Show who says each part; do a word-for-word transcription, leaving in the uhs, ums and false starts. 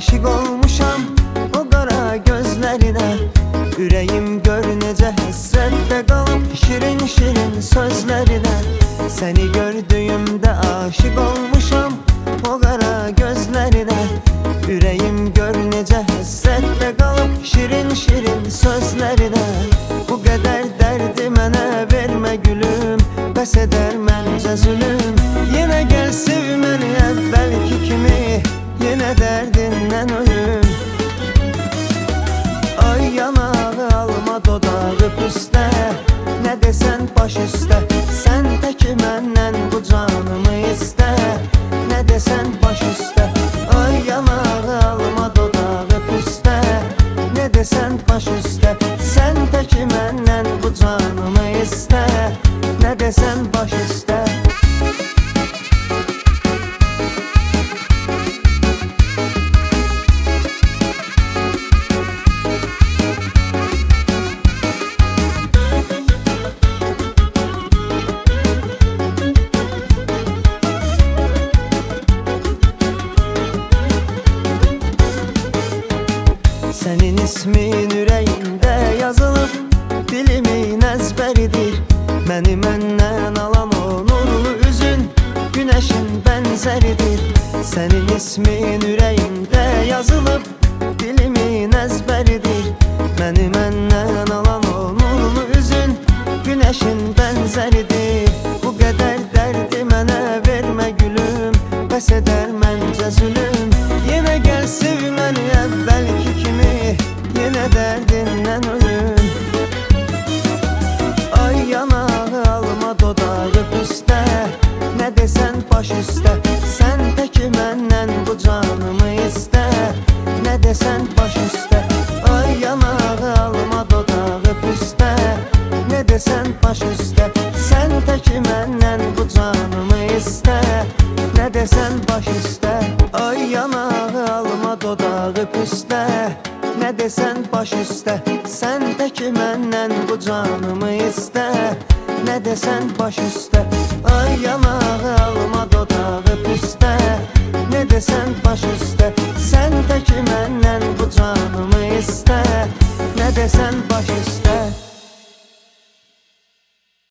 Speaker 1: aşık olmuşam o qara gözlerine. Ürəyim gör necə həsrətdə qalıb şirin şirin sözlerine. Seni gördüğümdə aşık olmuşam o qara gözlerine. Ürəyim gör necə həsrətdə qalıb şirin şirin sözlerine. Bu qədər dərdi mənə vermə gülüm, bəs edər məncə zülüm. Yenə gəl sev məni əvvəlki kimi, yenə dərdindən ölüm. Ay yanağı alma dodağı püstə, nə desən baş üstə. Sən təki məndən bu canımı istə, nə desən baş üstə. Ay yanağı alma dodağı püstə, nə desən baş üstə. Sən təki məndən bu canımı istə, nə desən baş üstə. Senin ismin ürəyimdə yazılıb, dilimin əzbəridir. Məni məndən alan o nurlu üzün, günəşin bənzəridir. Senin ismin ürəyimdə yazılıb, dilimin əzbəridir. Məni məndən alan o nurlu üzün, günəşin bənzəridir. Bu qədər dərdi mənə vermə gülüm, bəs edər məncə zülüm. Yenə gəl sev məni əvvəlki kimi, yenə dərdindən ölüm. Ay yanağı alma dodağı püstə, nə desən baş üstə. Sən təki məndən bu canımı istə, nə desən baş üstə. Ay yanağı alma dodağı püstə, nə desən baş üstə. Sən təki məndən bu canımı istə, nə desən baş üstə. Ay yanağı alma dodağı püstə, nə desən baş üstə. Sən təki məndən bu canımı istə, nə desən baş üstə. Ay yanağı alma dodağı püstə, nə desən baş üstə. Sən təki məndən bu canımı istə, nə desən baş üstə.